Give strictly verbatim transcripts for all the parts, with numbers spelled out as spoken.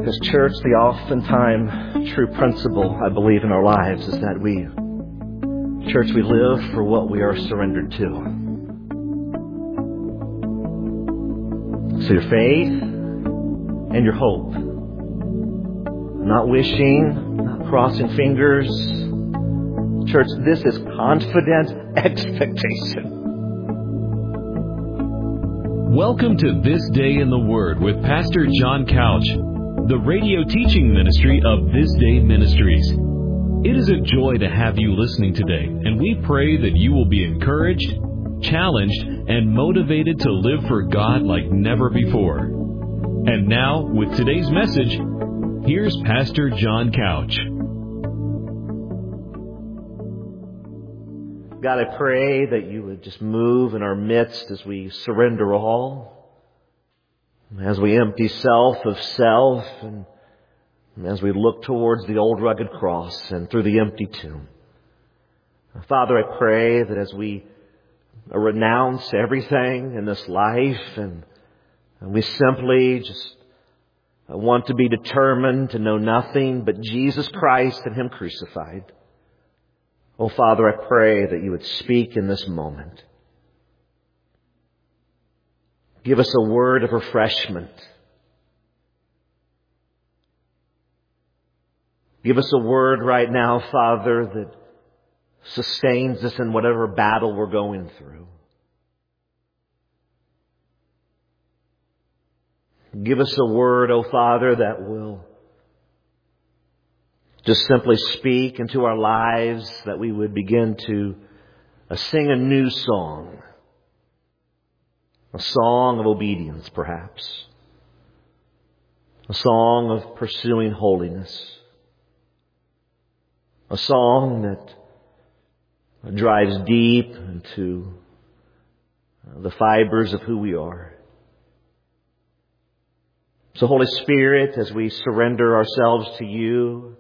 Because church, the oftentimes true principle, I believe, in our lives is that we, church, we live for what we are surrendered to. So your faith and your hope. Not wishing, not crossing fingers. Church, this is confident expectation. Welcome to This Day in the Word with Pastor John Couch, the radio teaching ministry of This Day Ministries. It is a joy to have you listening today, and we pray that you will be encouraged, challenged, and motivated to live for God like never before. And now, with today's message, here's Pastor John Couch. God, I pray that you would just move in our midst as we surrender all, as we empty self of self, and as we look towards the old rugged cross and through the empty tomb. Father, I pray that as we renounce everything in this life and, and we simply just want to be determined to know nothing but Jesus Christ and Him crucified. Oh, Father, I pray that you would speak in this moment. Give us a word of refreshment. Give us a word right now, Father, that sustains us in whatever battle we're going through. Give us a word, oh Father, that will just simply speak into our lives, that we would begin to uh, sing a new song. A song of obedience, perhaps. A song of pursuing holiness. A song that drives deep into the fibers of who we are. So, Holy Spirit, as we surrender ourselves to you,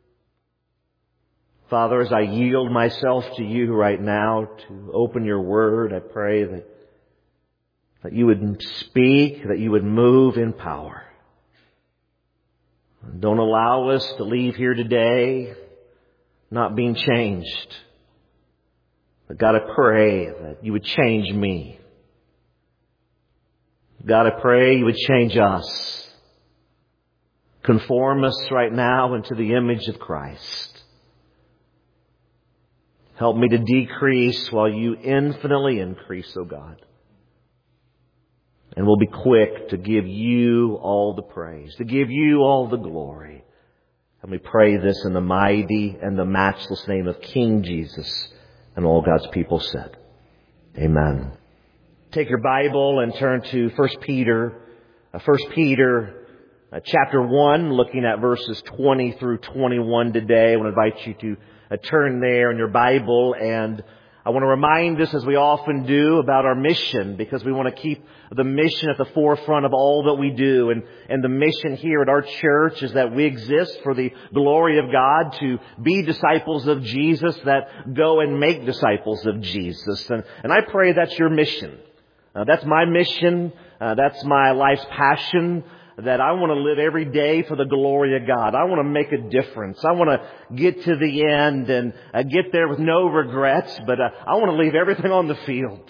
Father, as I yield myself to you right now to open your word, I pray that, that you would speak, that you would move in power. Don't allow us to leave here today not being changed. But God, I pray that you would change me. God, I pray you would change us. Conform us right now into the image of Christ. Help me to decrease while you infinitely increase, oh God. And we'll be quick to give you all the praise, to give you all the glory. And we pray this in the mighty and the matchless name of King Jesus. And all God's people said, amen. Take your Bible and turn to First Peter, uh, First Peter uh, chapter one, looking at verses twenty through twenty-one today. I want to invite you to Uh, turn there in your Bible, and I want to remind us, as we often do, about our mission, because we want to keep the mission at the forefront of all that we do. And, and the mission here at our church is that we exist for the glory of God, to be disciples of Jesus that go and make disciples of Jesus. And, and I pray that's your mission. Uh, that's my mission. Uh, that's my life's passion. That I want to live every day for the glory of God. I want to make a difference. I want to get to the end and uh, get there with no regrets, but uh, I want to leave everything on the field.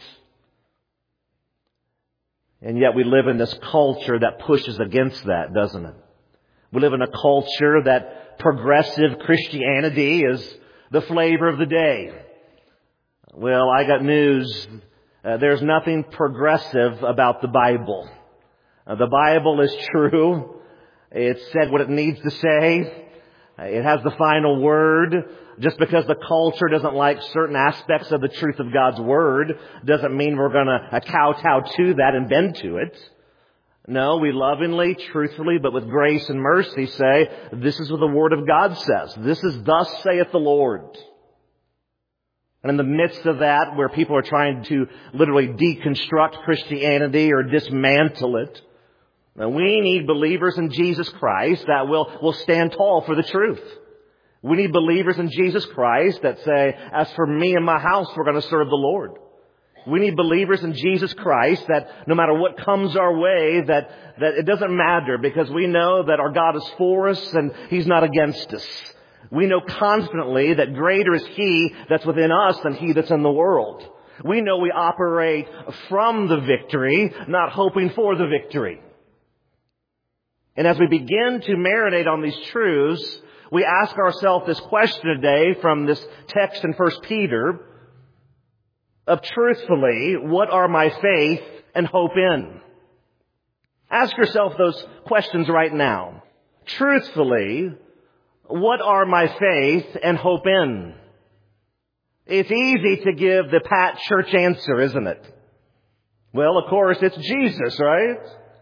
And yet we live in this culture that pushes against that, doesn't it? We live in a culture that progressive Christianity is the flavor of the day. Well, I got news. Uh, there's nothing progressive about the Bible. Uh, the Bible is true. It said what it needs to say. It has the final word. Just because the culture doesn't like certain aspects of the truth of God's Word doesn't mean we're going to kowtow to that and bend to it. No, we lovingly, truthfully, but with grace and mercy say, this is what the Word of God says. This is thus saith the Lord. And in the midst of that, where people are trying to literally deconstruct Christianity or dismantle it, now, we need believers in Jesus Christ that will, will stand tall for the truth. We need believers in Jesus Christ that say, as for me and my house, we're going to serve the Lord. We need believers in Jesus Christ, that no matter what comes our way, that, that it doesn't matter, because we know that our God is for us and He's not against us. We know confidently that greater is He that's within us than he that's in the world. We know we operate from the victory, not hoping for the victory. And as we begin to marinate on these truths, we ask ourselves this question today from this text in First Peter of truthfully, what are my faith and hope in? Ask yourself those questions right now. Truthfully, what are my faith and hope in? It's easy to give the pat church answer, isn't it? Well, of course, it's Jesus, right?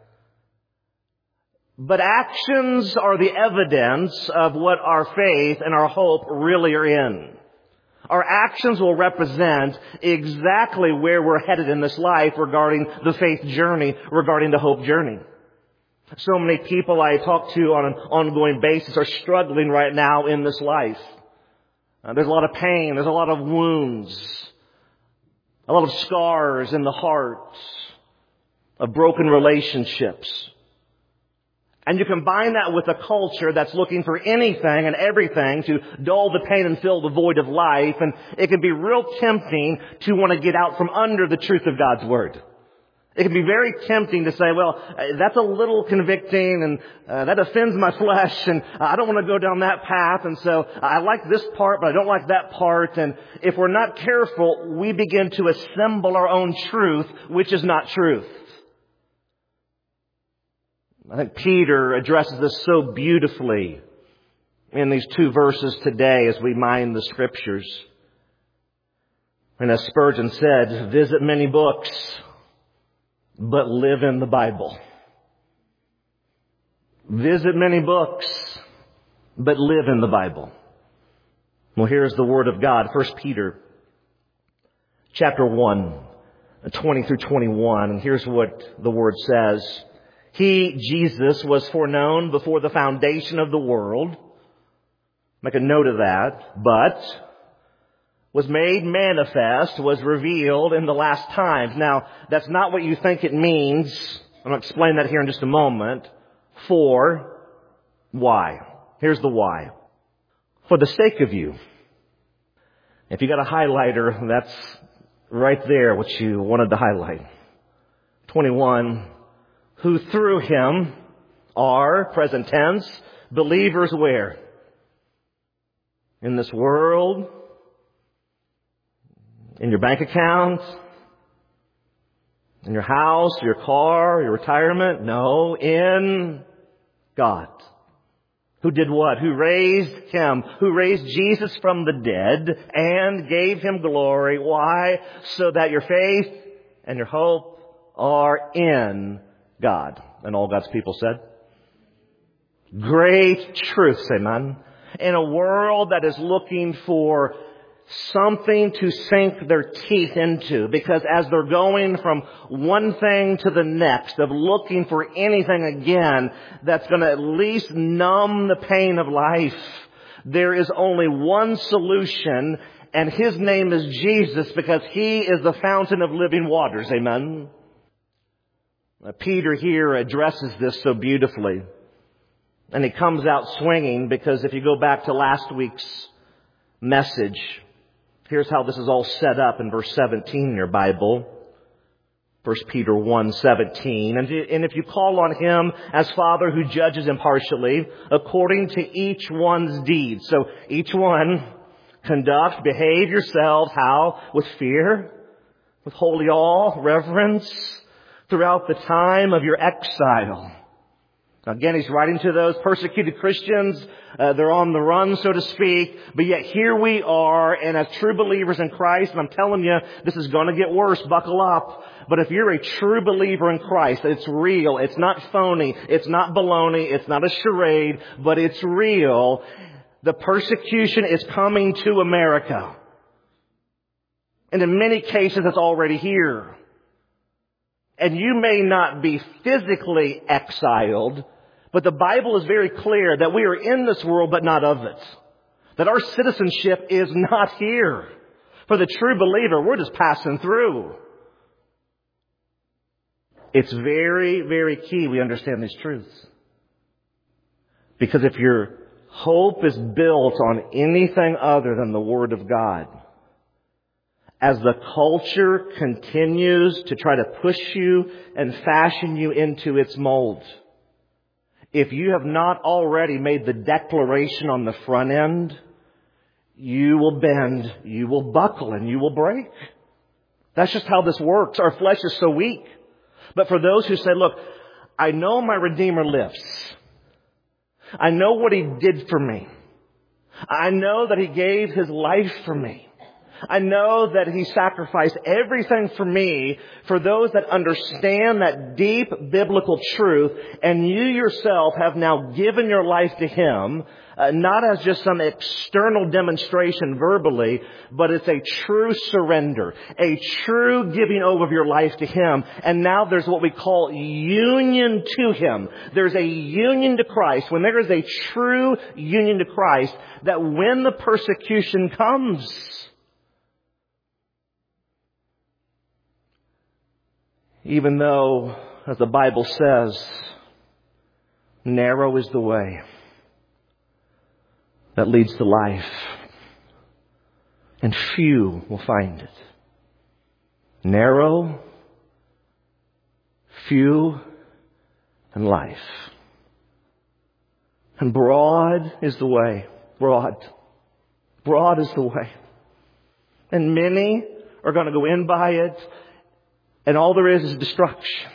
But actions are the evidence of what our faith and our hope really are in. Our actions will represent exactly where we're headed in this life regarding the faith journey, regarding the hope journey. So many people I talk to on an ongoing basis are struggling right now in this life. Uh, there's a lot of pain. There's a lot of wounds. A lot of scars in the heart. Of broken relationships. And you combine that with a culture that's looking for anything and everything to dull the pain and fill the void of life. And it can be real tempting to want to get out from under the truth of God's Word. It can be very tempting to say, well, that's a little convicting and uh, that offends my flesh and I don't want to go down that path. And so I like this part, but I don't like that part. And if we're not careful, we begin to assemble our own truth, which is not truth. I think Peter addresses this so beautifully in these two verses today as we mine the Scriptures. And as Spurgeon said, visit many books, but live in the Bible. Visit many books, but live in the Bible. Well, here's the Word of God. First Peter chapter one, twenty through twenty-one. And here's what the Word says. He, Jesus, was foreknown before the foundation of the world. Make a note of that. But was made manifest, was revealed in the last times. Now, that's not what you think it means. I'm going to explain that here in just a moment. For why? Here's the why. For the sake of you. If you got a highlighter, that's right there what you wanted to highlight. twenty-one. Who through Him are, present tense, believers where? In this world? In your bank account? In your house, your car, your retirement? No, in God. Who did what? Who raised Him? Who raised Jesus from the dead and gave Him glory. Why? So that your faith and your hope are in God. And all God's people said? Great truths, amen. In a world that is looking for something to sink their teeth into, because as they're going from one thing to the next, of looking for anything again that's going to at least numb the pain of life, there is only one solution, and His name is Jesus, because He is the fountain of living waters, amen. Peter here addresses this so beautifully. And he comes out swinging, because if you go back to last week's message, here's how this is all set up in verse seventeen in your Bible. First Peter one seventeen. And if you call on Him as Father who judges impartially according to each one's deeds. So each one conduct, behave yourselves, how? With fear, with holy awe, reverence, throughout the time of your exile. Again, he's writing to those persecuted Christians. Uh, they're on the run, so to speak. But yet here we are, and as true believers in Christ, and I'm telling you, this is going to get worse. Buckle up. But if you're a true believer in Christ, it's real. It's not phony. It's not baloney. It's not a charade. But it's real. The persecution is coming to America. And in many cases, it's already here. And you may not be physically exiled, but the Bible is very clear that we are in this world, but not of it. That our citizenship is not here. For the true believer, we're just passing through. It's very, very key we understand these truths. Because if your hope is built on anything other than the Word of God, as the culture continues to try to push you and fashion you into its mold, if you have not already made the declaration on the front end, you will bend, you will buckle, and you will break. That's just how this works. Our flesh is so weak. But for those who say, look, I know my Redeemer lives. I know what He did for me. I know that He gave His life for me. I know that He sacrificed everything for me. For those that understand that deep biblical truth, and you yourself have now given your life to Him, uh, not as just some external demonstration verbally, but it's a true surrender, a true giving over of your life to Him. And now there's what we call union to Him. There's a union to Christ. When there is a true union to Christ, that when the persecution comes, even though, as the Bible says, narrow is the way that leads to life, and few will find it. Narrow, few, and life. And broad is the way. Broad. Broad is the way. And many are going to go in by it, and all there is is destruction.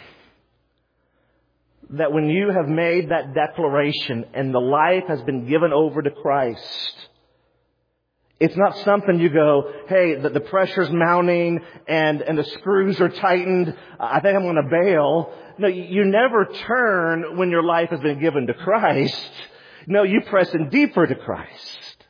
That when you have made that declaration and the life has been given over to Christ, it's not something you go, hey, the, the pressure's mounting and, and the screws are tightened. I think I'm going to bail. No, you, you never turn when your life has been given to Christ. No, you press in deeper to Christ.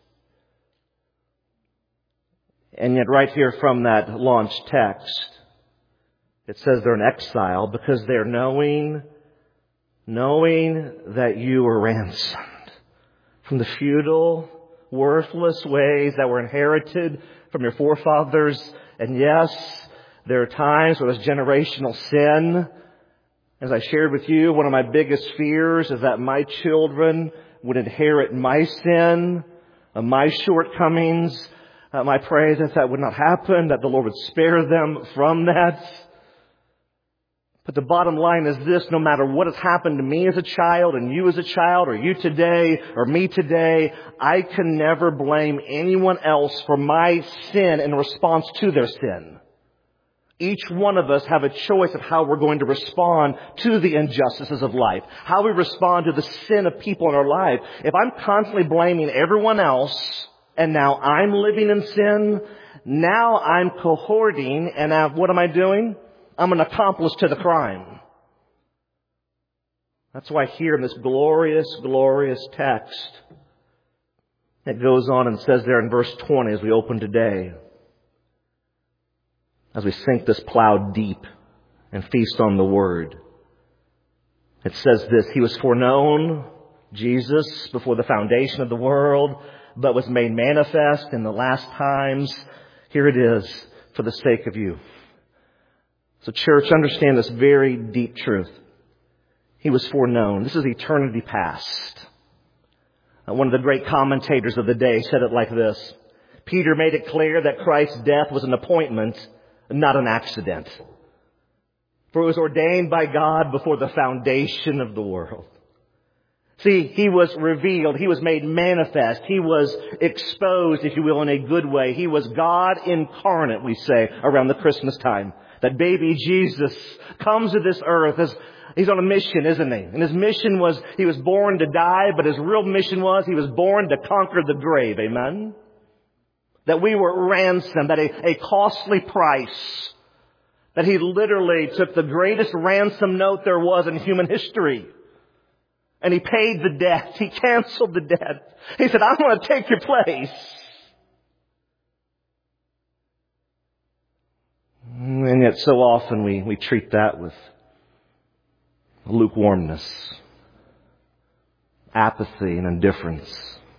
And yet right here from that launch text, it says they're in exile because they're knowing, knowing that you were ransomed from the futile, worthless ways that were inherited from your forefathers. And yes, there are times where there's generational sin. As I shared with you, one of my biggest fears is that my children would inherit my sin, uh, my shortcomings. Uh, my prayer is that that would not happen, that the Lord would spare them from that. But the bottom line is this: no matter what has happened to me as a child, and you as a child, or you today, or me today, I can never blame anyone else for my sin in response to their sin. Each one of us have a choice of how we're going to respond to the injustices of life, how we respond to the sin of people in our life. If I'm constantly blaming everyone else, and now I'm living in sin, now I'm cohorting, and now what am I doing? I'm an accomplice to the crime. That's why here in this glorious, glorious text, it goes on and says there in verse twenty as we open today, as we sink this plow deep and feast on the Word, it says this: He was foreknown, Jesus, before the foundation of the world, but was made manifest in the last times. Here it is, for the sake of you. So church, understand this very deep truth. He was foreknown. This is eternity past. One of the great commentators of the day said it like this: Peter made it clear that Christ's death was an appointment, not an accident. For it was ordained by God before the foundation of the world. See, He was revealed. He was made manifest. He was exposed, if you will, in a good way. He was God incarnate, we say, around the Christmas time. That baby Jesus comes to this earth as He's on a mission, isn't He? And His mission was, He was born to die, but His real mission was He was born to conquer the grave. Amen? That we were ransomed at a, a costly price. That He literally took the greatest ransom note there was in human history. And He paid the debt. He canceled the debt. He said, I'm going to take your place. And yet so often we, we treat that with lukewarmness, apathy, and indifference.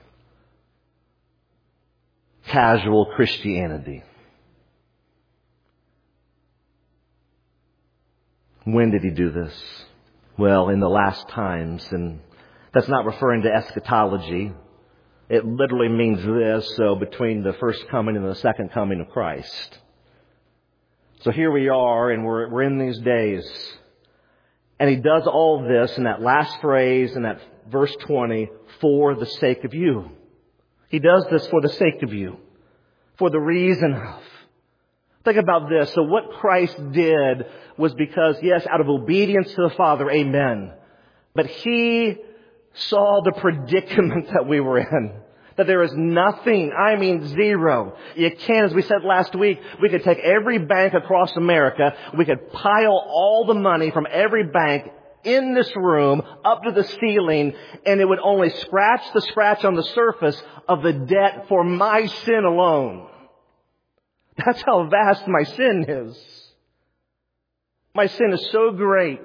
Casual Christianity. When did he do this? Well, in the last times, and that's not referring to eschatology. It literally means this, so between the first coming and the second coming of Christ. So here we are, and we're, we're in these days. And he does all this in that last phrase, in that verse twenty, for the sake of you. He does this for the sake of you. For the reason of. Think about this. So what Christ did was because, yes, out of obedience to the Father, amen. But he saw the predicament that we were in. That there is nothing, I mean zero. You can, as we said last week, we could take every bank across America. We could pile all the money from every bank in this room up to the ceiling, and it would only scratch the scratch on the surface of the debt for my sin alone. That's how vast my sin is. My sin is so great.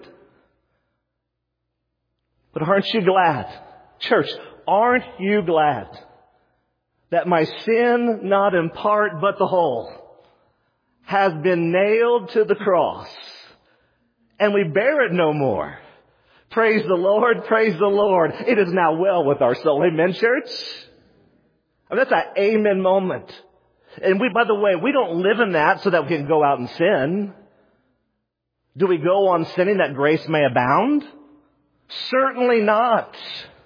But aren't you glad? Church, aren't you glad that my sin, not in part but the whole, has been nailed to the cross, and we bear it no more? Praise the Lord, praise the Lord. It is now well with our soul. Amen, church? I mean, that's an amen moment. And we, by the way, we don't live in that so that we can go out and sin. Do we go on sinning that grace may abound? Certainly not.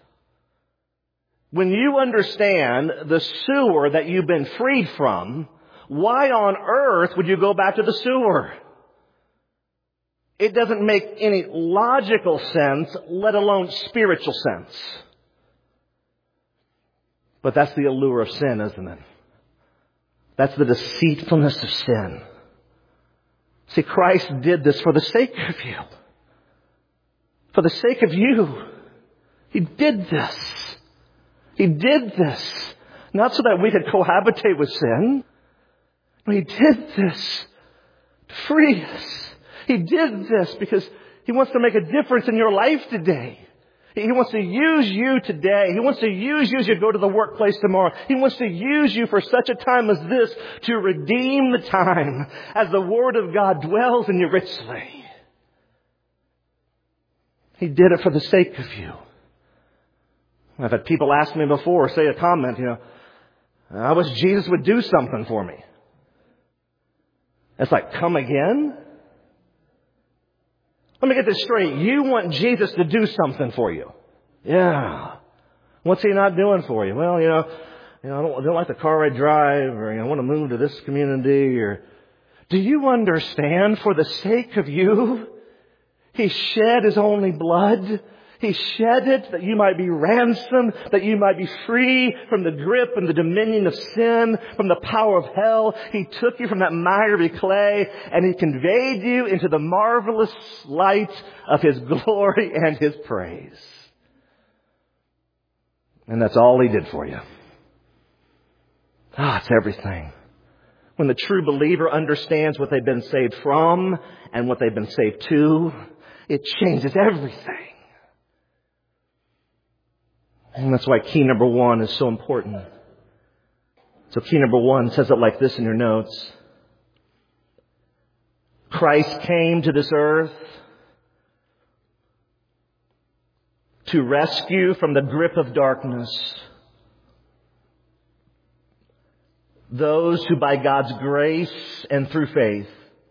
When you understand the sewer that you've been freed from, why on earth would you go back to the sewer? It doesn't make any logical sense, let alone spiritual sense. But that's the allure of sin, isn't it? That's the deceitfulness of sin. See, Christ did this for the sake of you. For the sake of you. He did this. He did this. Not so that we could cohabitate with sin. No, He did this to free us. He did this because He wants to make a difference in your life today. He wants to use you today. He wants to use you as you go to the workplace tomorrow. He wants to use you for such a time as this to redeem the time as the Word of God dwells in you richly. He did it for the sake of you. I've had people ask me before, say a comment, you know, I wish Jesus would do something for me. It's like, come again? Let me get this straight. You want Jesus to do something for you. Yeah. What's He not doing for you? Well, you know, you know I, don't, I don't like the car I drive, or you know, I want to move to this community. Or do you understand? For the sake of you, He shed His only blood. He shed it that you might be ransomed, that you might be free from the grip and the dominion of sin, from the power of hell. He took you from that miry clay and He conveyed you into the marvelous light of His glory and His praise. And that's all He did for you. Ah, it's everything. When the true believer understands what they've been saved from and what they've been saved to, it changes everything. And that's why key number one is so important. So key number one says it like this in your notes. Christ came to this earth to rescue from the grip of darkness those who by God's grace and through faith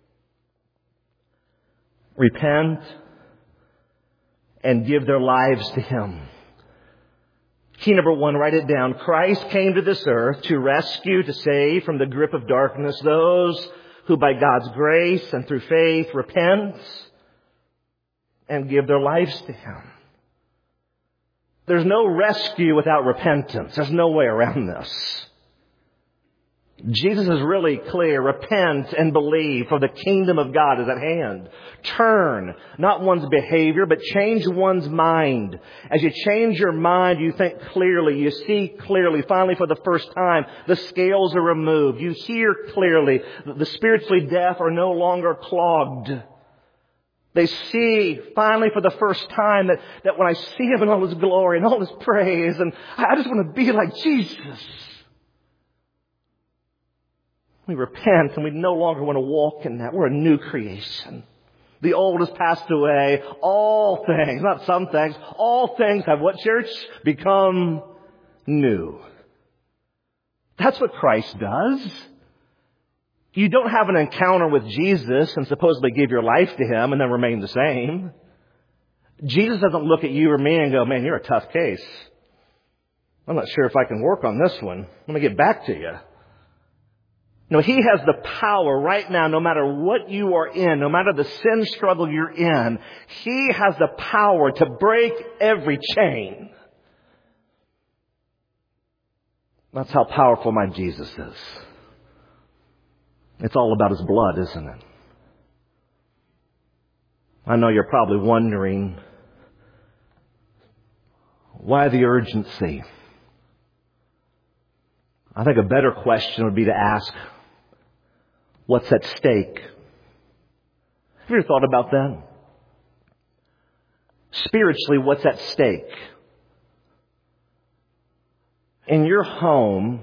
repent and give their lives to Him. Key number one, write it down. Christ came to this earth to rescue, to save from the grip of darkness those who by God's grace and through faith repent and give their lives to Him. There's no rescue without repentance. There's no way around this. Jesus is really clear. Repent and believe, for the kingdom of God is at hand. Turn, not one's behavior, but change one's mind. As you change your mind, you think clearly, you see clearly. Finally, for the first time, the scales are removed. You hear clearly. The spiritually deaf are no longer clogged. They see, finally, for the first time, that, that when I see Him in all His glory and all His praise, and I just want to be like Jesus. We repent and we no longer want to walk in that. We're a new creation. The old has passed away. All things, not some things, all things have what, church? Become new. That's what Christ does. You don't have an encounter with Jesus and supposedly give your life to Him and then remain the same. Jesus doesn't look at you or me and go, man, you're a tough case. I'm not sure if I can work on this one. Let me get back to you. No, He has the power right now, no matter what you are in, no matter the sin struggle you're in, He has the power to break every chain. That's how powerful my Jesus is. It's all about His blood, isn't it? I know you're probably wondering, why the urgency? I think a better question would be to ask, what's at stake? Have you ever thought about that? Spiritually, what's at stake? In your home,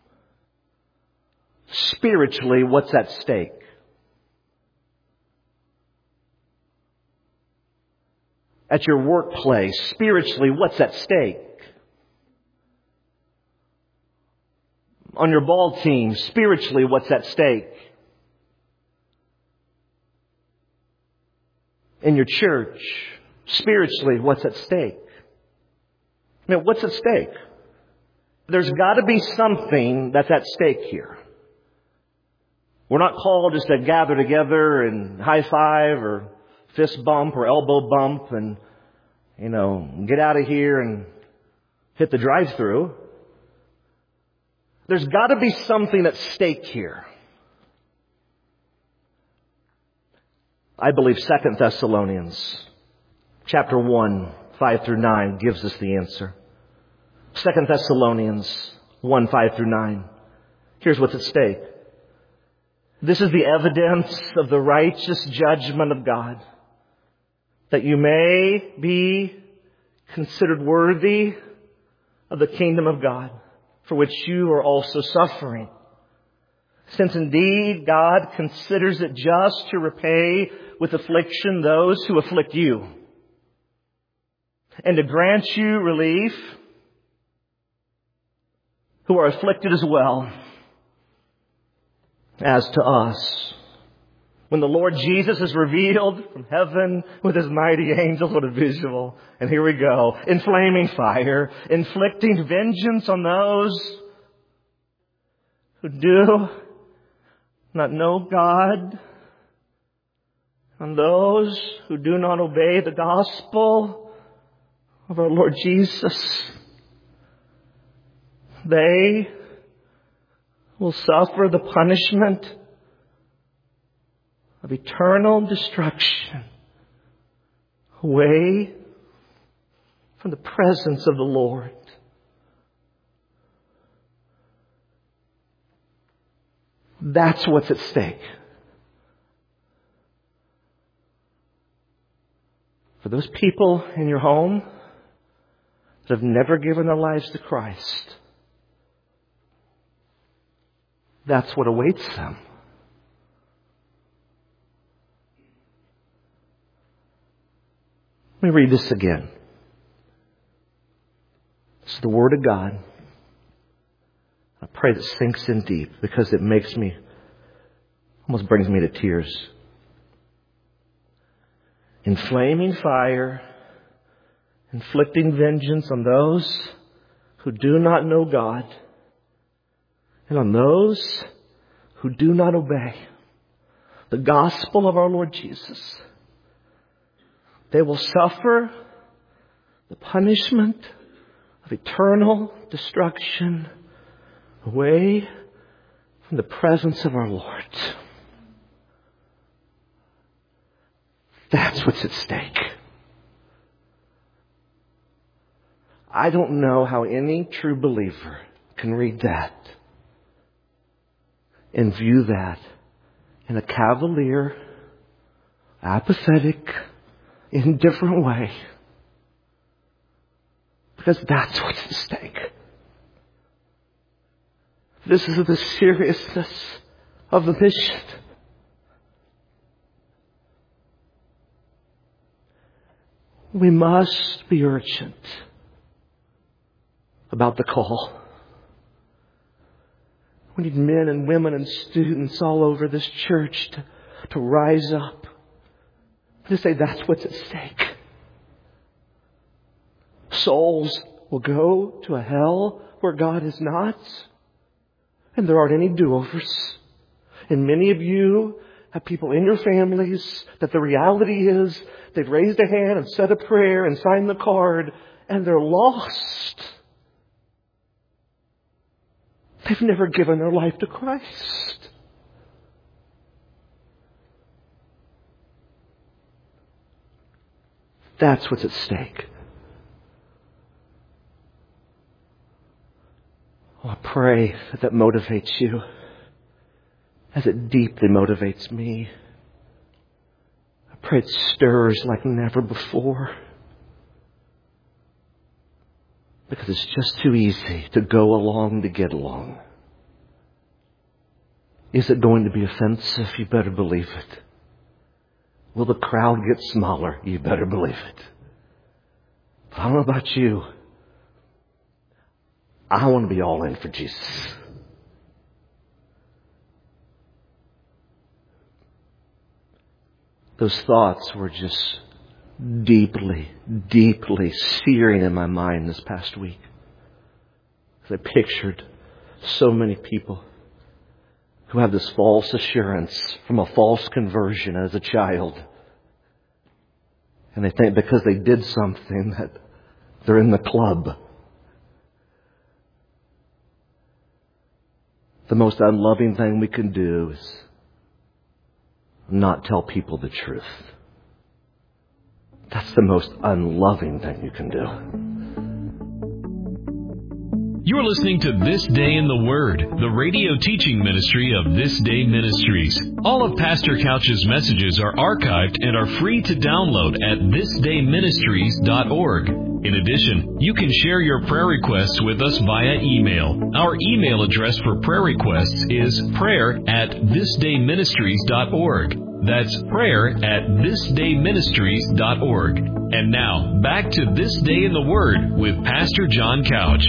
spiritually, what's at stake? At your workplace, spiritually, what's at stake? On your ball team, spiritually, what's at stake? In your church, spiritually, what's at stake? I mean, what's at stake? There's got to be something that's at stake here. We're not called just to gather together and high five or fist bump or elbow bump and, you know, get out of here and hit the drive-through. There's got to be something at stake here. I believe Second Thessalonians chapter one, five through nine gives us the answer. Second Thessalonians one, five through nine. Here's what's at stake. This is the evidence of the righteous judgment of God, that you may be considered worthy of the kingdom of God, for which you are also suffering. Since indeed God considers it just to repay with affliction those who afflict you, and to grant you relief who are afflicted as well as to us. When the Lord Jesus is revealed from heaven with His mighty angels, what a visual. And here we go. In flaming fire, inflicting vengeance on those who do not know God, on those who do not obey the gospel of our Lord Jesus. They will suffer the punishment of eternal destruction away from the presence of the Lord. That's what's at stake. For those people in your home that have never given their lives to Christ, that's what awaits them. Let me read this again. It's the Word of God. I pray that sinks in deep because it makes me, almost brings me to tears. In flaming fire, inflicting vengeance on those who do not know God, and on those who do not obey the gospel of our Lord Jesus. They will suffer the punishment of eternal destruction away from the presence of our Lord. That's what's at stake. I don't know how any true believer can read that and view that in a cavalier, apathetic, indifferent way. Because that's what's at stake. This is the seriousness of the mission. We must be urgent about the call. We need men and women and students all over this church to, to rise up, to say that's what's at stake. Souls will go to a hell where God is not, and there aren't any do-overs. And many of you have people in your families that the reality is they've raised a hand and said a prayer and signed the card, and they're lost. They've never given their life to Christ. That's what's at stake. Oh, I pray that that motivates you as it deeply motivates me. I pray it stirs like never before. Because it's just too easy to go along to get along. Is it going to be offensive? You better believe it. Will the crowd get smaller? You better believe it. But I don't know about you. I want to be all in for Jesus. Those thoughts were just deeply, deeply searing in my mind this past week. As I pictured so many people who have this false assurance from a false conversion as a child. And they think because they did something that they're in the club. The most unloving thing we can do is not tell people the truth. That's the most unloving thing you can do. You're listening to This Day in the Word, the radio teaching ministry of This Day Ministries. All of Pastor Couch's messages are archived and are free to download at this day ministries dot org. In addition, you can share your prayer requests with us via email. Our email address for prayer requests is prayer at this day ministries dot org. That's prayer at this day ministries dot org. And now, back to This Day in the Word with Pastor John Couch.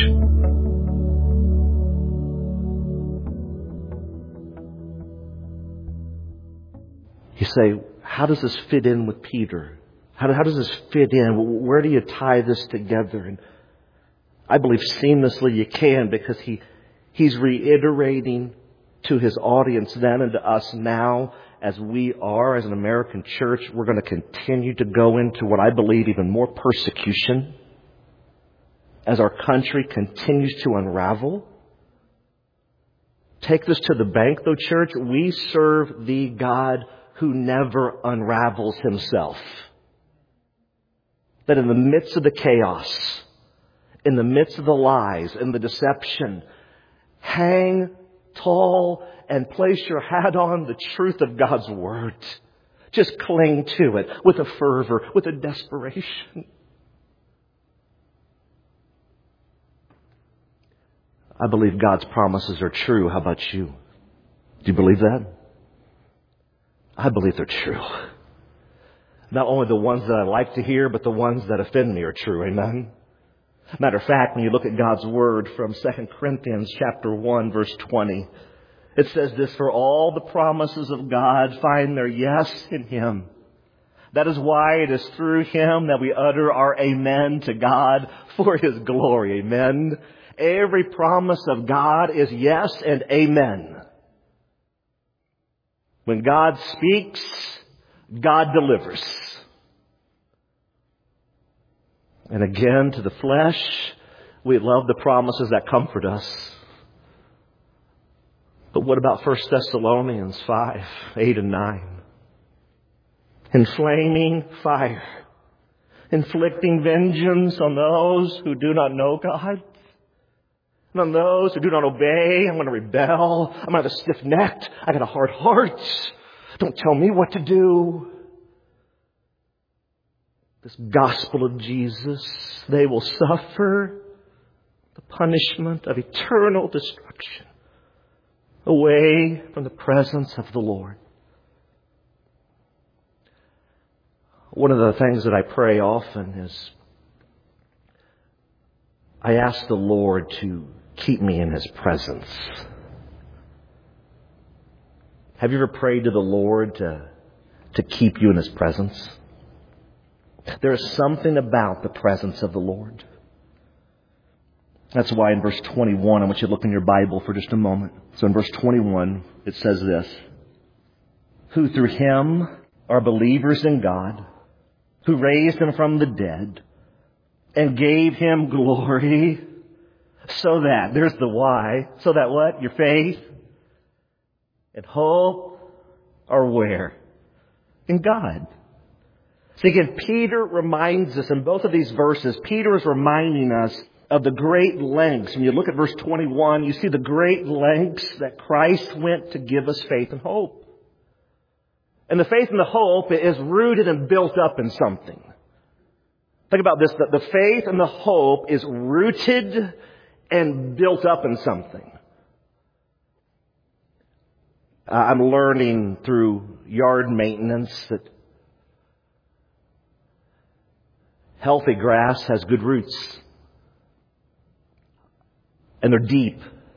You say, how does this fit in with Peter? How, how does this fit in? Where do you tie this together? And I believe seamlessly you can, because he he's reiterating to his audience then and to us now, as we are, as an American church, we're going to continue to go into what I believe even more persecution as our country continues to unravel. Take this to the bank, though, church. We serve the God who never unravels himself. That in the midst of the chaos, in the midst of the lies and the deception, hang tall and place your hat on the truth of God's Word. Just cling to it with a fervor, with a desperation. I believe God's promises are true. How about you? Do you believe that? I believe they're true. Not only the ones that I like to hear, but the ones that offend me are true. Amen? Matter of fact, when you look at God's Word from Second Corinthians chapter one, verse twenty, it says this: for all the promises of God find their yes in Him. That is why it is through Him that we utter our amen to God for His glory. Amen? Every promise of God is yes and amen. When God speaks, God delivers. And again, to the flesh, we love the promises that comfort us. But what about First Thessalonians five, eight and nine? In flaming fire, inflicting vengeance on those who do not know God, and on those who do not obey. I'm going to rebel. I'm going to have a stiff neck. I got a hard heart. Don't tell me what to do. This gospel of Jesus, they will suffer the punishment of eternal destruction away from the presence of the Lord. One of the things that I pray often is I ask the Lord to keep me in His presence. Have you ever prayed to the Lord to, to keep you in His presence? There is something about the presence of the Lord. That's why in verse twenty-one, I want you to look in your Bible for just a moment. So in verse twenty-one, it says this: who through Him are believers in God, who raised Him from the dead and gave Him glory, so that, there's the why, so that what? Your faith and hope are where? In God. So again, Peter reminds us in both of these verses, Peter is reminding us of the great lengths. When you look at verse twenty-one, you see the great lengths that Christ went to give us faith and hope. And the faith and the hope is rooted and built up in something. Think about this, that the faith and the hope is rooted and built up in something. I'm learning through yard maintenance that healthy grass has good roots. And they're deep.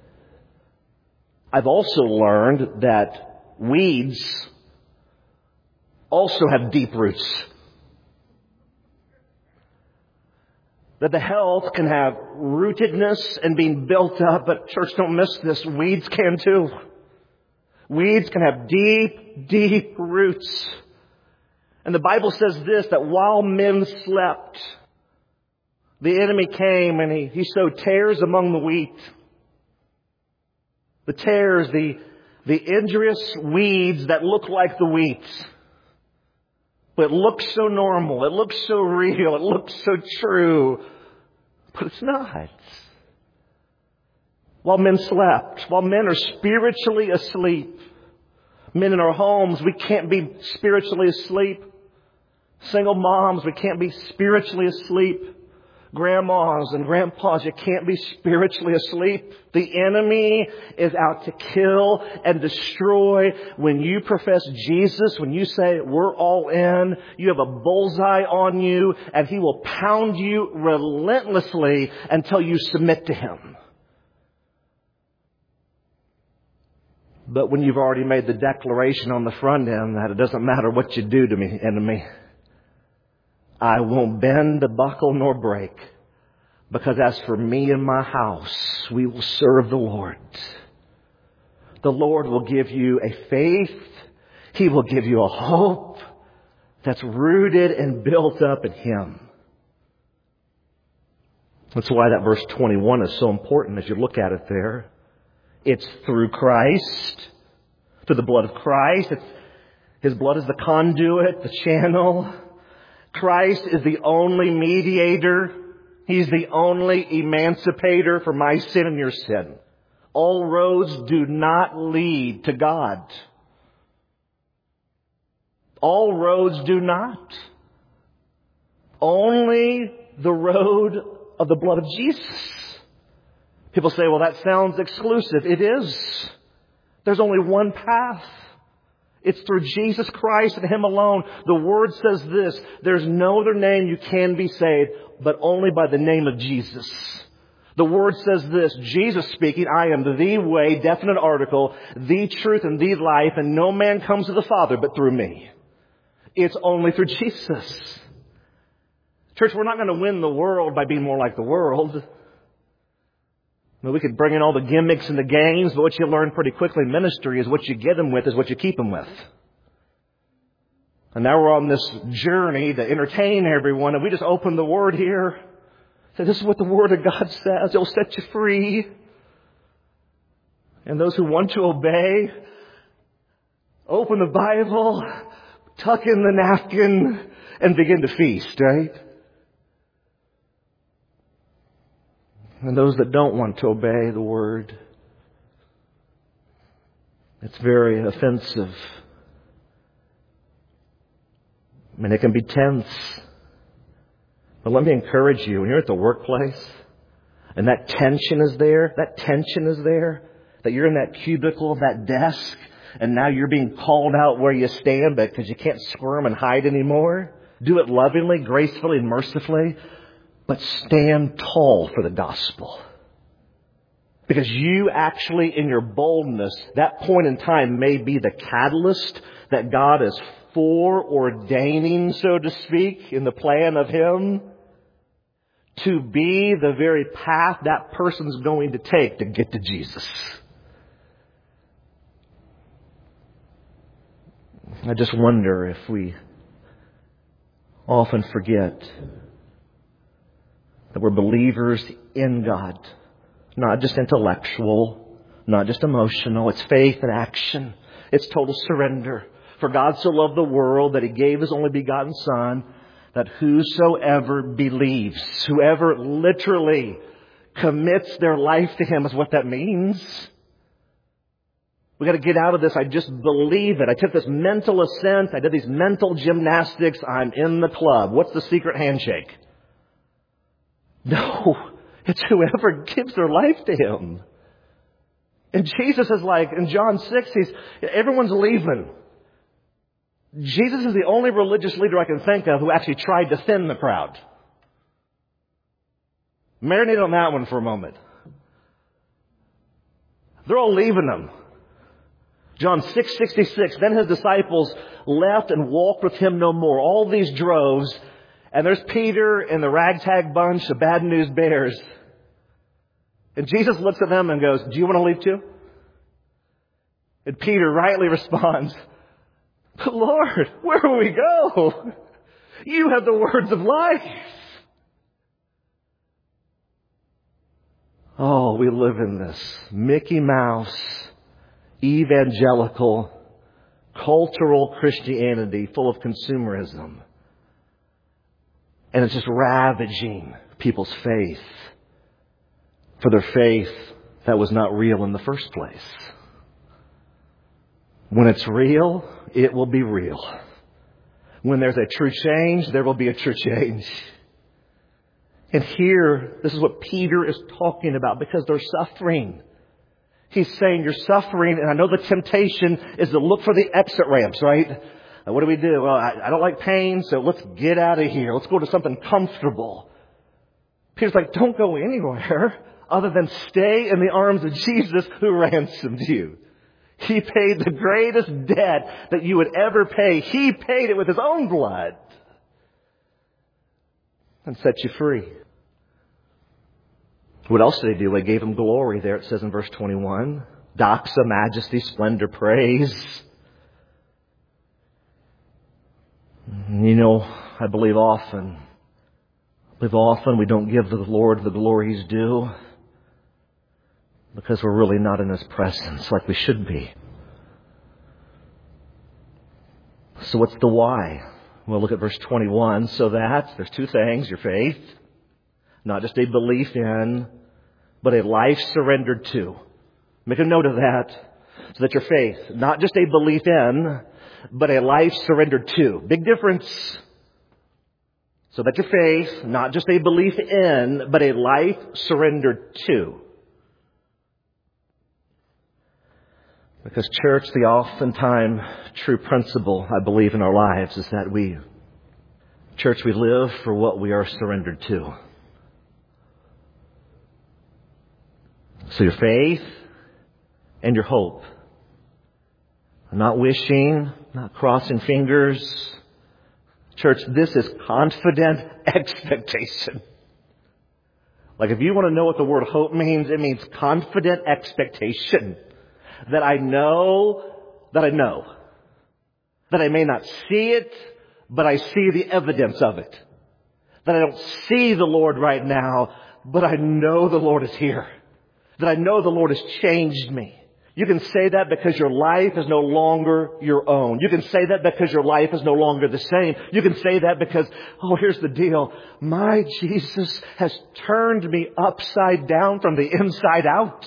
I've also learned that weeds also have deep roots. That the health can have rootedness and being built up, but church, don't miss this, weeds can too. Weeds can have deep, deep roots. And the Bible says this, that while men slept, the enemy came and he, he sowed tares among the wheat. The tares, the, the injurious weeds that look like the wheat. But it looks so normal. It looks so real. It looks so true. But it's not. While men slept, while men are spiritually asleep, men in our homes, we can't be spiritually asleep. Single moms, we can't be spiritually asleep. Grandmas and grandpas, you can't be spiritually asleep. The enemy is out to kill and destroy. When you profess Jesus, when you say we're all in, you have a bullseye on you, and he will pound you relentlessly until you submit to him. But when you've already made the declaration on the front end that it doesn't matter what you do to me, enemy, I won't bend, buckle, nor break. Because as for me and my house, we will serve the Lord. The Lord will give you a faith. He will give you a hope that's rooted and built up in Him. That's why that verse twenty-one is so important as you look at it there. It's through Christ, through the blood of Christ. It's, His blood is the conduit, the channel. Christ is the only mediator. He's the only emancipator for my sin and your sin. All roads do not lead to God. All roads do not. Only the road of the blood of Jesus. People say, well, that sounds exclusive. It is. There's only one path. It's through Jesus Christ and Him alone. The Word says this, there's no other name you can be saved, but only by the name of Jesus. The Word says this, Jesus speaking, I am the way, definite article, the truth and the life, and no man comes to the Father but through me. It's only through Jesus. Church, we're not going to win the world by being more like the world. I mean, we could bring in all the gimmicks and the games, but what you learn pretty quickly in ministry is what you get them with is what you keep them with. And now we're on this journey to entertain everyone, and we just open the Word here. Say, this is what the Word of God says. It'll set you free. And those who want to obey, open the Bible, tuck in the napkin, and begin to feast, right? And those that don't want to obey the Word, it's very offensive. I mean, it can be tense. But let me encourage you, when you're at the workplace and that tension is there, that tension is there, that you're in that cubicle, that desk, and now you're being called out where you stand because you can't squirm and hide anymore. Do it lovingly, gracefully, and mercifully, but stand tall for the gospel. Because you actually, in your boldness, that point in time may be the catalyst that God is foreordaining, so to speak, in the plan of Him, to be the very path that person's going to take to get to Jesus. I just wonder if we often forget that we're believers in God. Not just intellectual, not just emotional. It's faith and action. It's total surrender. For God so loved the world that He gave His only begotten Son, that whosoever believes, whoever literally commits their life to Him is what that means. We got to get out of this. I just believe it. I took this mental assent. I did these mental gymnastics. I'm in the club. What's the secret handshake? No, it's whoever gives their life to Him. And Jesus is like, in John six, he's, everyone's leaving. Jesus is the only religious leader I can think of who actually tried to thin the crowd. Marinate on that one for a moment. They're all leaving Him. John six sixty-six, then His disciples left and walked with Him no more. All these droves, and there's Peter and the ragtag bunch of bad news bears. And Jesus looks at them and goes, do you want to leave too? And Peter rightly responds, but Lord, where will we go? You have the words of life. Oh, we live in this Mickey Mouse, evangelical, cultural Christianity full of consumerism. And it's just ravaging people's faith for their faith that was not real in the first place. When it's real, it will be real. When there's a true change, there will be a true change. And here, this is what Peter is talking about because they're suffering. He's saying you're suffering, and I know the temptation is to look for the exit ramps, right? And what do we do? Well, I, I don't like pain, so let's get out of here. Let's go to something comfortable. Peter's like, don't go anywhere other than stay in the arms of Jesus who ransomed you. He paid the greatest debt that you would ever pay. He paid it with His own blood and set you free. What else did He do? He gave Him glory there, it says in verse twenty-one. Doxa, majesty, splendor, praise. You know, I believe often, I believe often we don't give the Lord the glory He's due because we're really not in His presence like we should be. So what's the why? Well, look at verse twenty-one. So that, there's two things, your faith, not just a belief in, but a life surrendered to. Make a note of that. So that your faith, not just a belief in, but a life surrendered to. Big difference. So that your faith, not just a belief in, but a life surrendered to. Because church, the oftentimes true principle, I believe, in our lives is that we, church, we live for what we are surrendered to. So your faith and your hope. Not wishing, not crossing fingers. Church, this is confident expectation. Like if you want to know what the word hope means, it means confident expectation. That I know, that I know. That I may not see it, but I see the evidence of it. That I don't see the Lord right now, but I know the Lord is here. That I know the Lord has changed me. You can say that because your life is no longer your own. You can say that because your life is no longer the same. You can say that because, oh, here's the deal. My Jesus has turned me upside down from the inside out.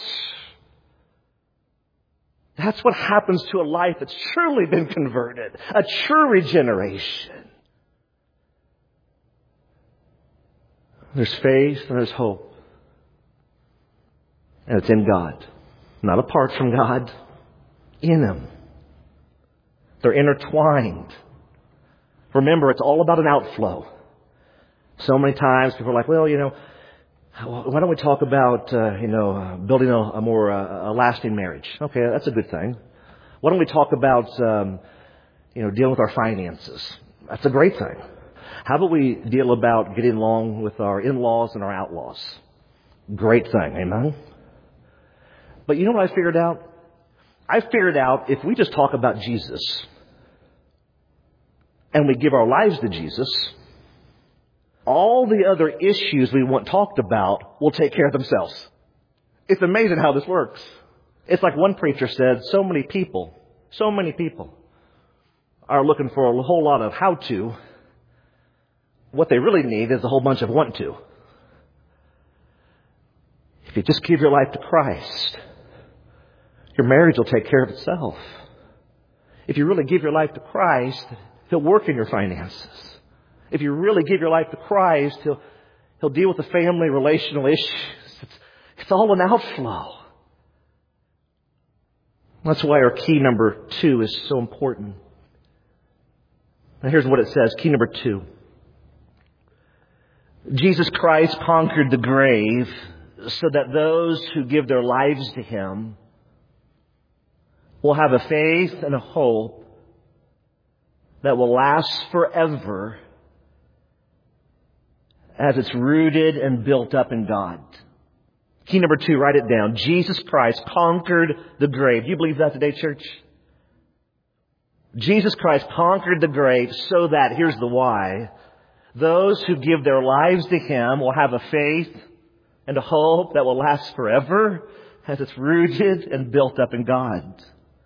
That's what happens to a life that's truly been converted. A true regeneration. There's faith and there's hope. And it's in God. Not apart from God. In Him. They're intertwined. Remember, it's all about an outflow. So many times people are like, well, you know, why don't we talk about, uh, you know, uh, building a, a more uh, a lasting marriage? Okay, that's a good thing. Why don't we talk about, um, you know, dealing with our finances? That's a great thing. How about we deal about getting along with our in-laws and our outlaws? Great thing, amen? But you know what I figured out? I figured out if we just talk about Jesus and we give our lives to Jesus, all the other issues we want talked about will take care of themselves. It's amazing how this works. It's like one preacher said, so many people, so many people are looking for a whole lot of how to. What they really need is a whole bunch of want to. If you just give your life to Christ, your marriage will take care of itself. If you really give your life to Christ, He'll work in your finances. If you really give your life to Christ, He'll, He'll deal with the family relational issues. It's, it's all an outflow. That's why our key number two is so important. And here's what it says. Key number two. Jesus Christ conquered the grave so that those who give their lives to Him will have a faith and a hope that will last forever as it's rooted and built up in God. Key number two, write it down. Jesus Christ conquered the grave. Do you believe that today, church? Jesus Christ conquered the grave so that, here's the why, those who give their lives to Him will have a faith and a hope that will last forever as it's rooted and built up in God.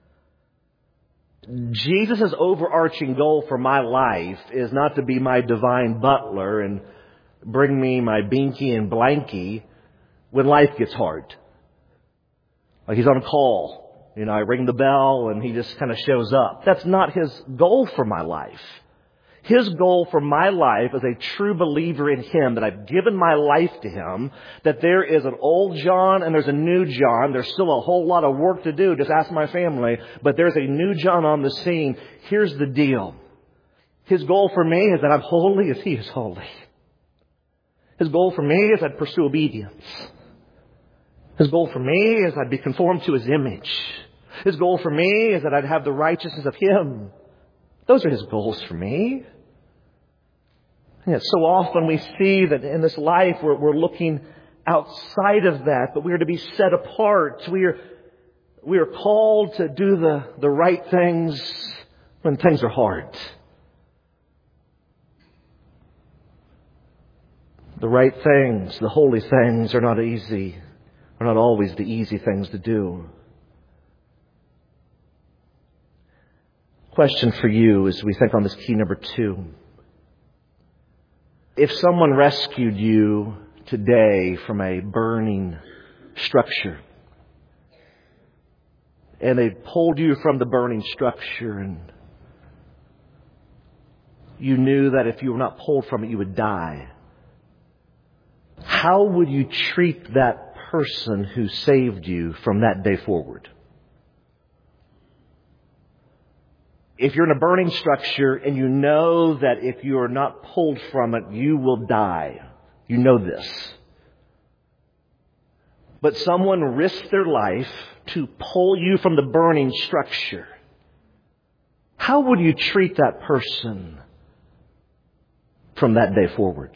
Jesus' overarching goal for my life is not to be my divine butler and bring me my binky and blanky when life gets hard. Like He's on a call. You know, I ring the bell and He just kind of shows up. That's not His goal for my life. His goal for my life as a true believer in Him, that I've given my life to Him, that there is an old John and there's a new John. There's still a whole lot of work to do. Just ask my family. But there's a new John on the scene. Here's the deal. His goal for me is that I'm holy as He is holy. His goal for me is I'd pursue obedience. His goal for me is I'd be conformed to His image. His goal for me is that I'd have the righteousness of Him. Those are His goals for me. And yet so often we see that in this life we're, we're looking outside of that, but we are to be set apart. We are, we are called to do the, the right things when things are hard. The right things, the holy things are not easy, are not always the easy things to do. Question for you as we think on this key number two. If someone rescued you today from a burning structure, and they pulled you from the burning structure, and you knew that if you were not pulled from it, you would die, how would you treat that person who saved you from that day forward? If you're in a burning structure and you know that if you are not pulled from it, you will die. You know this. But someone risked their life to pull you from the burning structure. How would you treat that person from that day forward?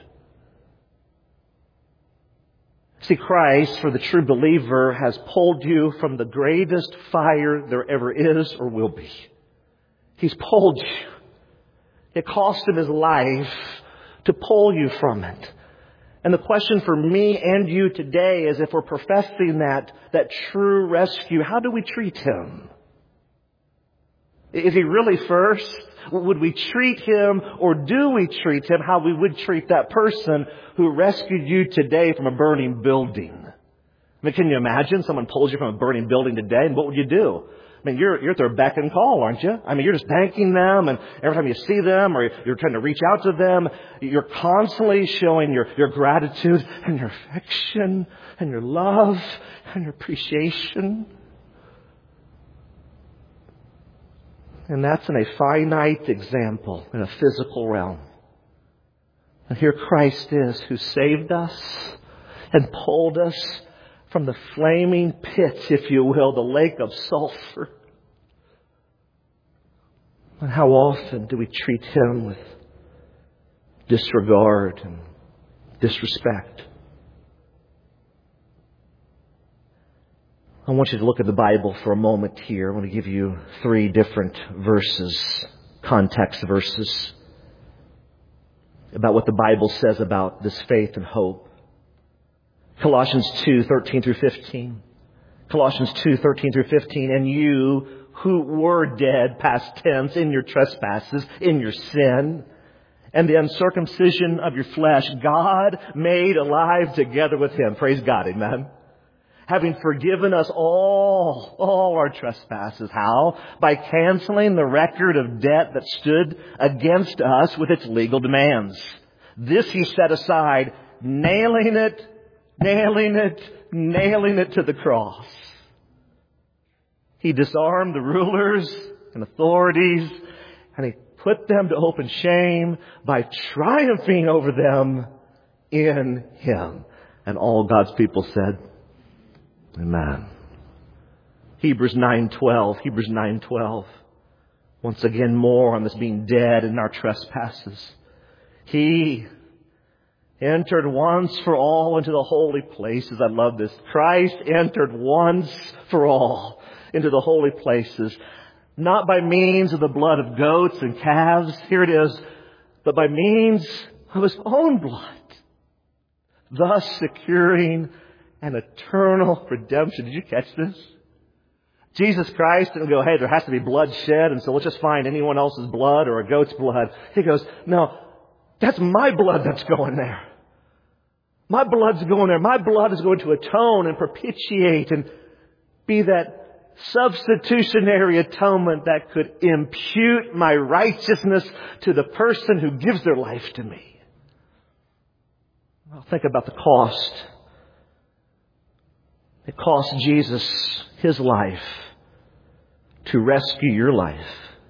See, Christ, for the true believer, has pulled you from the greatest fire there ever is or will be. He's pulled you. It cost Him His life to pull you from it. And the question for me and you today is, if we're professing that, that true rescue, how do we treat Him? Is He really first? Would we treat Him, or do we treat Him how we would treat that person who rescued you today from a burning building? I mean, can you imagine someone pulls you from a burning building today, and what would you do? I mean, you're, you're at their beck and call, aren't you? I mean, you're just thanking them, and every time you see them or you're trying to reach out to them, you're constantly showing your, your gratitude and your affection and your love and your appreciation. And that's in a finite example, in a physical realm. And here Christ is, who saved us and pulled us from the flaming pits, if you will, the lake of sulfur. And how often do we treat Him with disregard and disrespect? I want you to look at the Bible for a moment here. I want to give you three different verses, context verses, about what the Bible says about this faith and hope. Colossians two, thirteen through fifteen. Colossians two, thirteen through fifteen. And you who were dead, past tense, in your trespasses, in your sin, and the uncircumcision of your flesh, God made alive together with Him. Praise God, amen. Having forgiven us all, all our trespasses. How? By canceling the record of debt that stood against us with its legal demands. This He set aside, nailing it, nailing it, nailing it to the cross. He disarmed the rulers and authorities, and He put them to open shame by triumphing over them in Him. And all God's people said, amen. Hebrews nine twelve. Hebrews nine twelve. Once again, more on this being dead in our trespasses. He entered once for all into the holy places. I love this. Christ entered once for all into the holy places. Not by means of the blood of goats and calves. Here it is. But by means of His own blood. Thus securing an eternal redemption. Did you catch this? Jesus Christ didn't go, hey, there has to be blood shed, and so let's just find anyone else's blood or a goat's blood. He goes, no, that's my blood that's going there. My blood's going there. My blood is going to atone and propitiate and be that substitutionary atonement that could impute my righteousness to the person who gives their life to me. Well, think about the cost. It cost Jesus His life to rescue your life.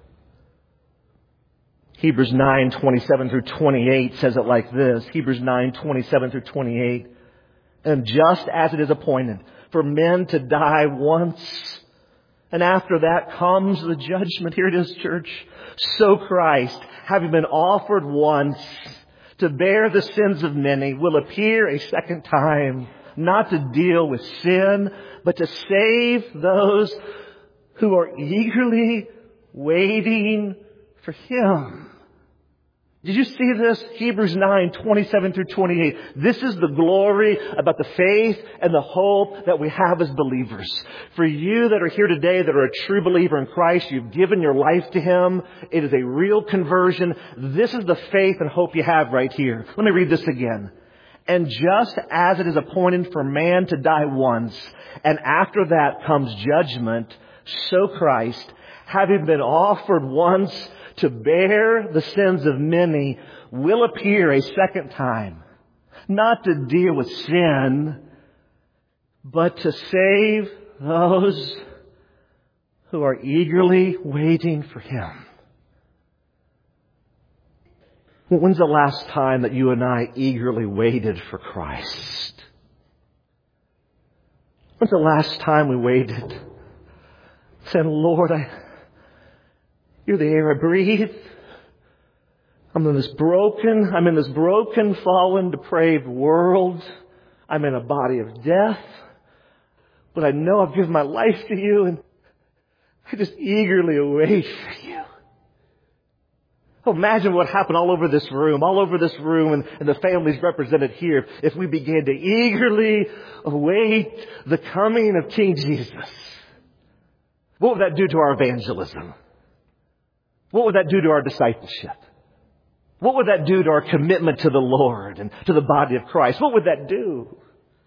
Hebrews nine, twenty-seven through twenty-eight says it like this. Hebrews nine, twenty-seven through twenty-eight. And just as it is appointed for men to die once, and after that comes the judgment. Here it is, church. So Christ, having been offered once to bear the sins of many, will appear a second time, not to deal with sin, but to save those who are eagerly waiting for Him. Did you see this? Hebrews nine, twenty-seven through twenty-eight. This is the glory about the faith and the hope that we have as believers. For you that are here today that are a true believer in Christ, you've given your life to Him. It is a real conversion. This is the faith and hope you have right here. Let me read this again. And just as it is appointed for man to die once, and after that comes judgment, so Christ, having been offered once to bear the sins of many, will appear a second time, not to deal with sin, but to save those who are eagerly waiting for Him. When's the last time that you and I eagerly waited for Christ? When's the last time we waited? Saying, Lord, I, You're the air I breathe. I'm in this broken, I'm in this broken, fallen, depraved world. I'm in a body of death. But I know I've given my life to You, and I just eagerly await for You. Oh, imagine what happened all over this room, all over this room and, and the families represented here if we began to eagerly await the coming of King Jesus. What would that do to our evangelism? What would that do to our discipleship? What would that do to our commitment to the Lord and to the body of Christ? What would that do?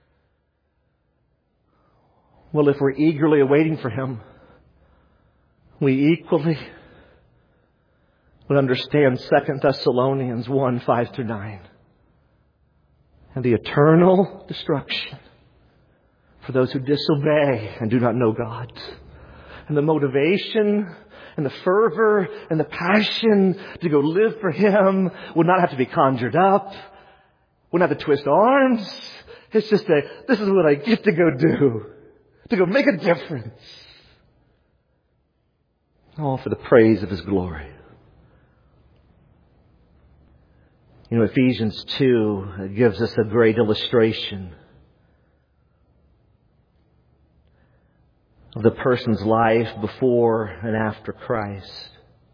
Well, if we're eagerly awaiting for Him, we equally would understand Second Thessalonians one, five through nine. And the eternal destruction for those who disobey and do not know God. And the motivation and the fervor and the passion to go live for Him would not have to be conjured up. Would not have to twist arms. It's just a, this is what I get to go do. To go make a difference. All for the praise of His glory. You know, Ephesians two gives us a great illustration of the person's life before and after Christ.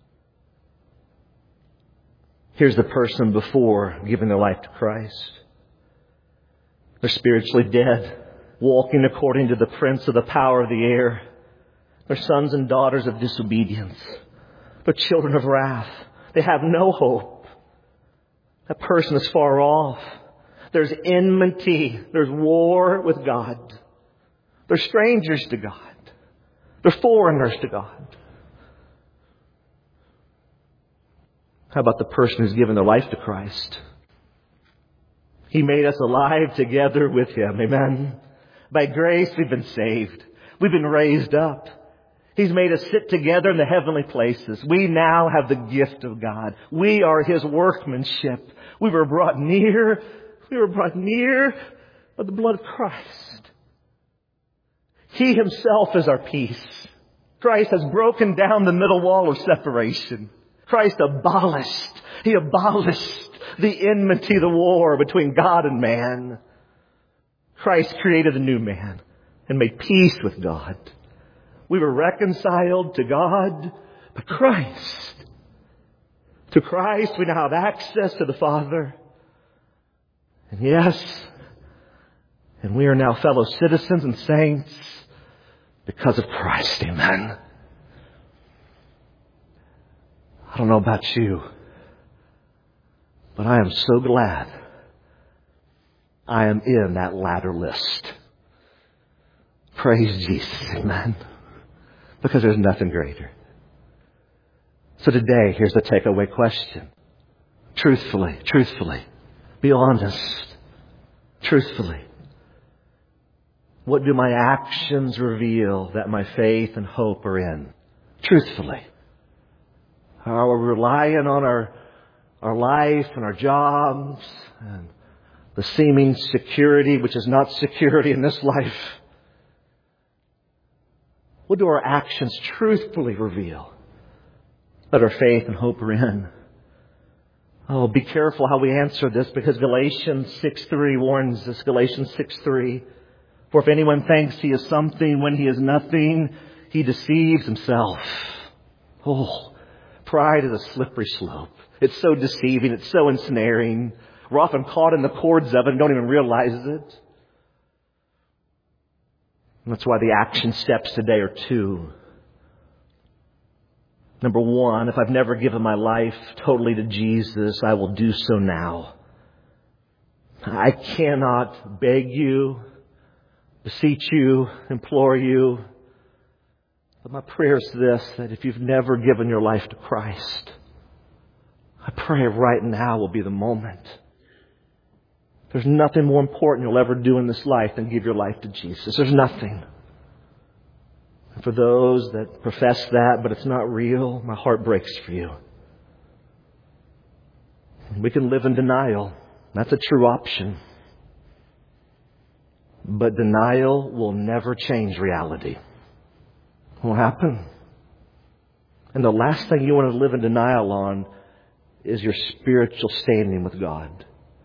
Here's the person before giving their life to Christ. They're spiritually dead, walking according to the prince of the power of the air. They're sons and daughters of disobedience. They're children of wrath. They have no hope. That person is far off. There's enmity. There's war with God. They're strangers to God. They're foreigners to God. How about the person who's given their life to Christ? He made us alive together with Him. Amen. By grace we've been saved. We've been raised up. He's made us sit together in the heavenly places. We now have the gift of God. We are His workmanship. We were brought near. We were brought near by the blood of Christ. He Himself is our peace. Christ has broken down the middle wall of separation. Christ abolished. He abolished the enmity, the war between God and man. Christ created a new man and made peace with God. We were reconciled to God by Christ. To Christ we now have access to the Father. And yes, and we are now fellow citizens and saints because of Christ. Amen. I don't know about you, but I am so glad I am in that latter list. Praise Jesus. Amen. Because there's nothing greater. So today, here's the takeaway question. Truthfully, truthfully, be honest. Truthfully. What do my actions reveal that my faith and hope are in? Truthfully. Are we relying on our, our life and our jobs and the seeming security, which is not security in this life? What do our actions truthfully reveal that our faith and hope are in? Oh, be careful how we answer this, because Galatians six three warns us. Galatians six three. For if anyone thinks he is something when he is nothing, he deceives himself. Oh, pride is a slippery slope. It's so deceiving. It's so ensnaring. We're often caught in the cords of it and don't even realize it. And that's why the action steps today are two. Number one, if I've never given my life totally to Jesus, I will do so now. I cannot beg you, beseech you, implore you. But my prayer is this, that if you've never given your life to Christ, I pray right now will be the moment. There's nothing more important you'll ever do in this life than give your life to Jesus. There's nothing. And for those that profess that, but it's not real, my heart breaks for you. We can live in denial. That's a true option. But denial will never change reality. It won't happen. And the last thing you want to live in denial on is your spiritual standing with God.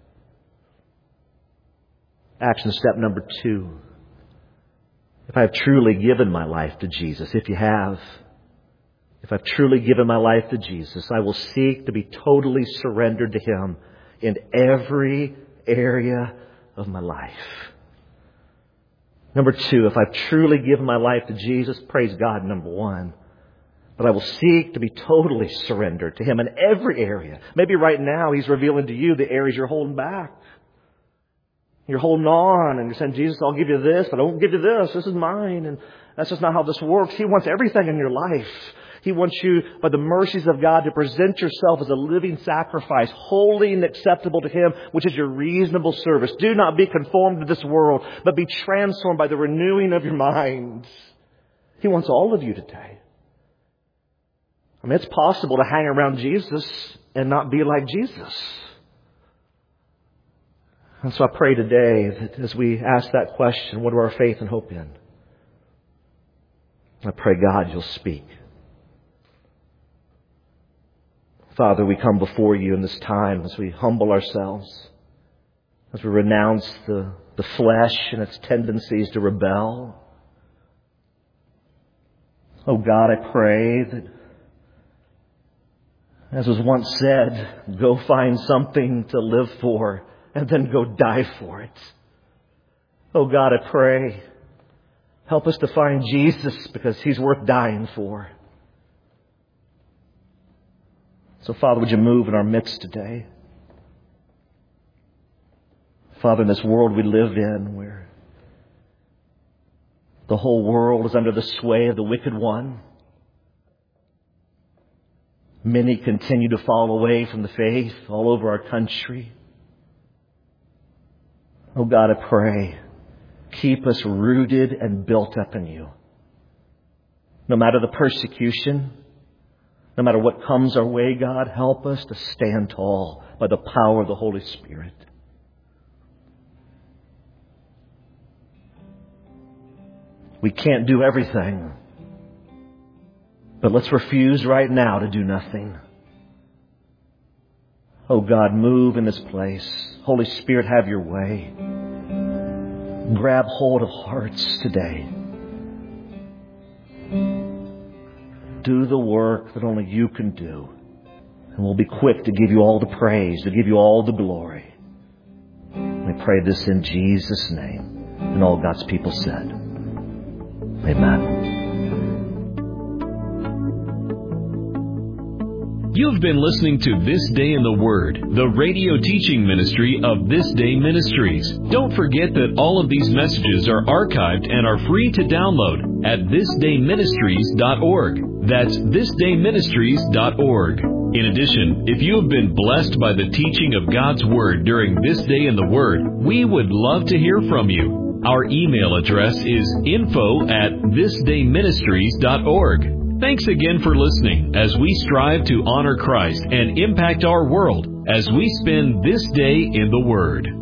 Action step number two. If I have truly given my life to Jesus, if you have, if I've truly given my life to Jesus, I will seek to be totally surrendered to Him in every area of my life. Number two, if I've truly given my life to Jesus, praise God, number one. But I will seek to be totally surrendered to Him in every area. Maybe right now He's revealing to you the areas you're holding back. You're holding on and you're saying, Jesus, I'll give you this, but I won't give you this. This is mine. And that's just not how this works. He wants everything in your life. He wants you, by the mercies of God, to present yourself as a living sacrifice, holy and acceptable to Him, which is your reasonable service. Do not be conformed to this world, but be transformed by the renewing of your minds. He wants all of you today. I mean, it's possible to hang around Jesus and not be like Jesus. And so I pray today that as we ask that question, what are our faith and hope in? I pray, God, you'll speak. Father, we come before you in this time as we humble ourselves, as we renounce the, the flesh and its tendencies to rebel. Oh God, I pray that, as was once said, go find something to live for and then go die for it. Oh God, I pray, help us to find Jesus because He's worth dying for. So Father, would you move in our midst today? Father, in this world we live in where the whole world is under the sway of the wicked one, many continue to fall away from the faith all over our country. Oh God, I pray, keep us rooted and built up in you. No matter the persecution, no matter what comes our way, God, help us to stand tall by the power of the Holy Spirit. We can't do everything, but let's refuse right now to do nothing. Oh God, move in this place. Holy Spirit, have your way. Grab hold of hearts today. Do the work that only you can do. And we'll be quick to give you all the praise, to give you all the glory. We pray this in Jesus' name. And all God's people said, amen. You've been listening to This Day in the Word, the radio teaching ministry of This Day Ministries. Don't forget that all of these messages are archived and are free to download at this day ministries dot org. That's this day ministries dot org. In addition, if you have been blessed by the teaching of God's Word during This Day in the Word, we would love to hear from you. Our email address is info at this day ministries dot org. Thanks again for listening as we strive to honor Christ and impact our world as we spend this day in the Word.